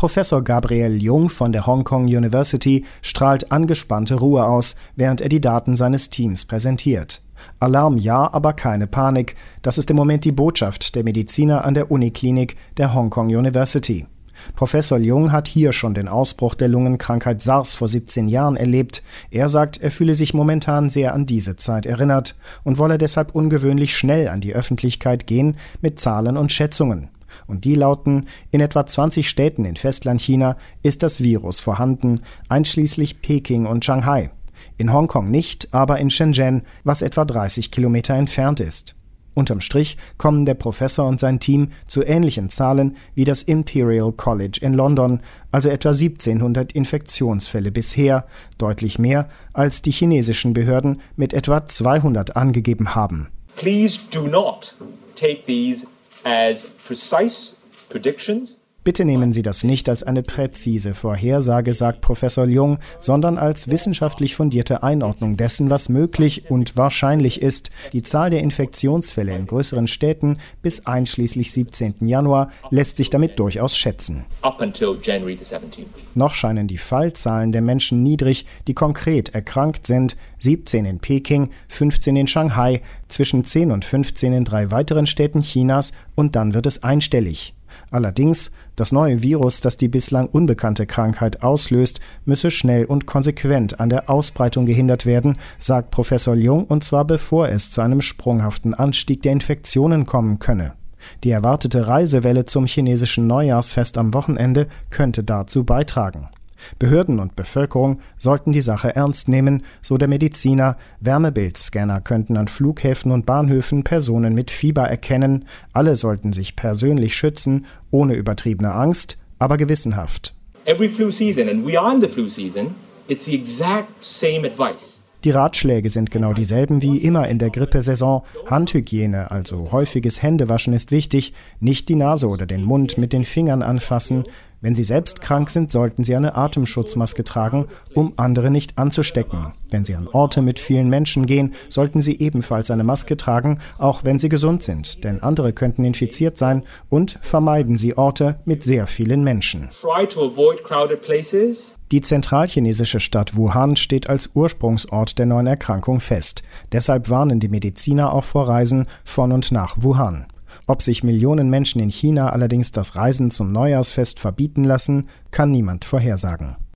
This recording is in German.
Professor Gabriel Jung von der Hong Kong University strahlt angespannte Ruhe aus, während er die Daten seines Teams präsentiert. Alarm ja, aber keine Panik. Das ist im Moment die Botschaft der Mediziner an der Uniklinik der Hong Kong University. Professor Jung hat hier schon den Ausbruch der Lungenkrankheit SARS vor 17 Jahren erlebt. Er sagt, er fühle sich momentan sehr an diese Zeit erinnert und wolle deshalb ungewöhnlich schnell an die Öffentlichkeit gehen mit Zahlen und Schätzungen. Und die lauten, in etwa 20 Städten in Festlandchina ist das Virus vorhanden, einschließlich Peking und Shanghai. In Hongkong nicht, aber in Shenzhen, was etwa 30 Kilometer entfernt ist. Unterm Strich kommen der Professor und sein Team zu ähnlichen Zahlen wie das Imperial College in London, also etwa 1700 Infektionsfälle bisher, deutlich mehr, als die chinesischen Behörden mit etwa 200 angegeben haben. Please do not take these as precise predictions. Bitte nehmen Sie das nicht als eine präzise Vorhersage, sagt Professor Jung, sondern als wissenschaftlich fundierte Einordnung dessen, was möglich und wahrscheinlich ist. Die Zahl der Infektionsfälle in größeren Städten bis einschließlich 17. Januar lässt sich damit durchaus schätzen. Up until January the 17th. Noch scheinen die Fallzahlen der Menschen niedrig, die konkret erkrankt sind. 17 in Peking, 15 in Shanghai, zwischen 10 und 15 in 3 weiteren Städten Chinas und dann wird es einstellig. Allerdings, das neue Virus, das die bislang unbekannte Krankheit auslöst, müsse schnell und konsequent an der Ausbreitung gehindert werden, sagt Professor Jung, und zwar bevor es zu einem sprunghaften Anstieg der Infektionen kommen könne. Die erwartete Reisewelle zum chinesischen Neujahrsfest am Wochenende könnte dazu beitragen. Behörden und Bevölkerung sollten die Sache ernst nehmen, so der Mediziner. Wärmebildscanner könnten an Flughäfen und Bahnhöfen Personen mit Fieber erkennen. Alle sollten sich persönlich schützen, ohne übertriebene Angst, aber gewissenhaft. Every flu season, and we are in the flu season, it's the exact same advice. Die Ratschläge sind genau dieselben wie immer in der Grippesaison. Handhygiene, also häufiges Händewaschen, ist wichtig. Nicht die Nase oder den Mund mit den Fingern anfassen. Wenn Sie selbst krank sind, sollten Sie eine Atemschutzmaske tragen, um andere nicht anzustecken. Wenn Sie an Orte mit vielen Menschen gehen, sollten Sie ebenfalls eine Maske tragen, auch wenn Sie gesund sind, denn andere könnten infiziert sein, und vermeiden Sie Orte mit sehr vielen Menschen. Try to avoid crowded places. Die zentralchinesische Stadt Wuhan steht als Ursprungsort der neuen Erkrankung fest. Deshalb warnen die Mediziner auch vor Reisen von und nach Wuhan. Ob sich Millionen Menschen in China allerdings das Reisen zum Neujahrsfest verbieten lassen, kann niemand vorhersagen.